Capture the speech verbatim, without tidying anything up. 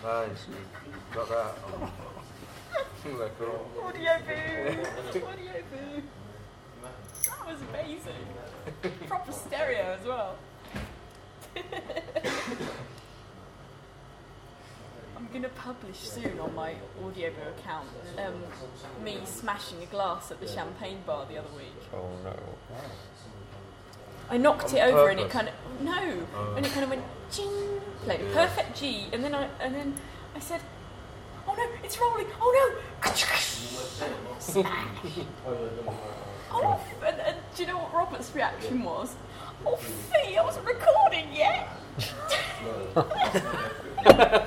Nice. Got that on record. Audio boo! Audio boo! That was amazing. Proper stereo as well. I'm going to publish soon on my Audioboo account um, me smashing a glass at the champagne bar the other week. Oh no. I knocked On it over and it purpose? kind of no, Oh. and it kind of went ching, played a perfect G, and then I and then I said, "Oh no, it's rolling! Oh no!" Smash! Oh, and, and do you know what Robert's reaction was? Oh, Fee, I wasn't recording yet.